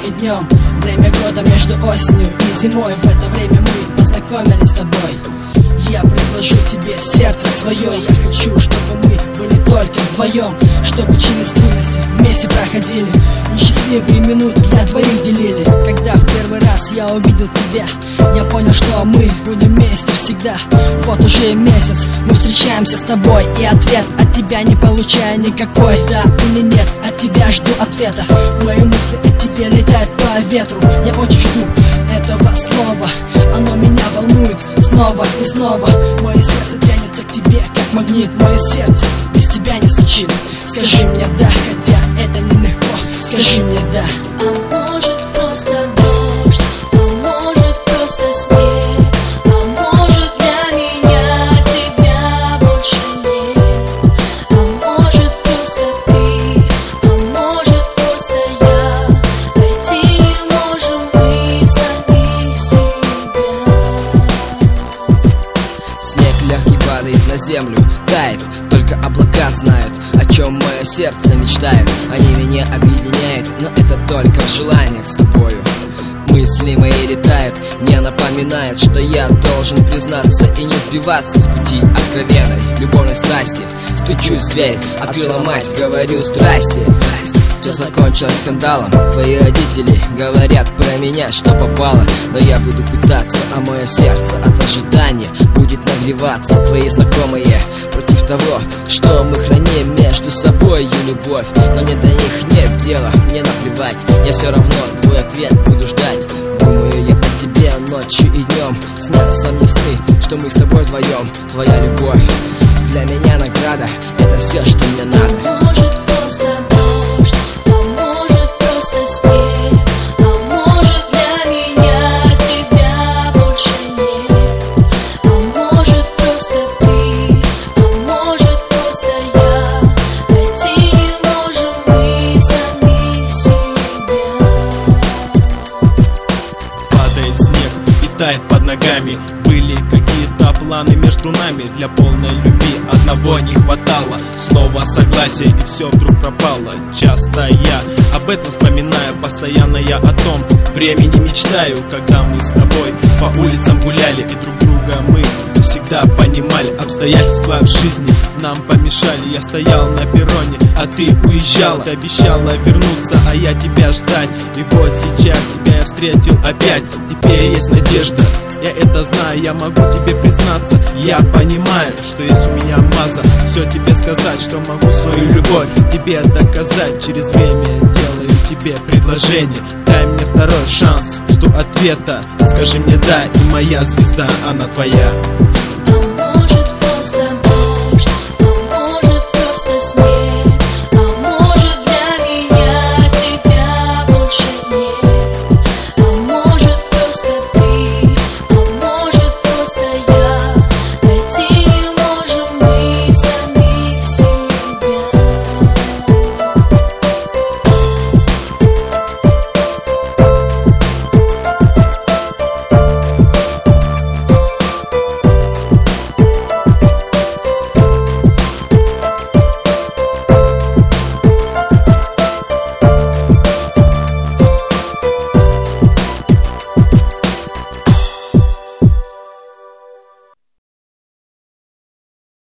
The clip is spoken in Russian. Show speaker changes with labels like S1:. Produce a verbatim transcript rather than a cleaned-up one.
S1: и днем. Время года между осенью и зимой. В это время мы познакомились с тобой. Я предложу тебе сердце свое. Я хочу, чтобы мы были только вдвоем, чтобы через трудности вместе проходили, несчастливые минуты для двоих делили. Когда в первый раз я увидел тебя, я понял, что мы будем вместе всегда. Вот уже месяц мы встречаемся с тобой, и ответ от тебя не получаю никакой. Да или нет, от тебя жду ответа. Мои мысли о тебе летают по ветру. Я очень жду этого слова, оно меня волнует снова и снова. Мое сердце тянется к тебе, как магнит. Мое сердце без тебя не стучит. Скажи мне да, хотя это нелегко. Скажи мне да.
S2: А может просто дождь, а может просто снег, а может для меня тебя больше нет. А может просто ты, а может просто я. Найти не можем мы самих себя.
S3: Снег легкий падает на землю, тает, только облака знают, о чем мое сердце мечтает. Они меня объединяют, но это только в желаниях с тобою. Мысли мои летают, мне напоминают, что я должен признаться и не сбиваться с пути откровенной любовной страсти. Стучусь в дверь, открыла мать, говорю здрасте. Все закончилось скандалом. Твои родители говорят про меня, что попало, но я буду пытаться, а мое сердце от ожидания будет нагреваться. Твои знакомые против того, что мы храним между собой и любовь, но мне до них нет дела, мне наплевать. Я все равно твой ответ буду ждать. Думаю я о тебе ночью и днем. Снятся мне сны, что мы с тобой вдвоем. Твоя любовь для меня награда, это все, что мне надо.
S2: А может просто дождь, а может просто снег, а может для меня тебя больше нет. А может просто ты, а может просто я. Найти не можем мы самих себя.
S4: Падает снег и тает под ногами. Были какие-то планы между нами. Для полной любви одного не хватало. Снова согласие, и все вдруг пропало. Часто я об этом вспоминаю. Постоянно я о том времени мечтаю, когда мы с тобой по улицам гуляли, и друг друга мы всегда понимали. Обстоятельства в жизни нам помешали. Я стоял на перроне, а ты уезжала. Ты обещала вернуться, а я тебя ждать. И вот сейчас тебя я встретил опять. Теперь есть надежда, я это знаю, я могу тебе признаться. Я понимаю, что есть у меня маза. Все тебе сказать, что могу свою любовь тебе доказать. Через время делаю тебе предложение. Дай мне второй шанс, жду ответа. Скажи мне да, и моя звезда, она твоя.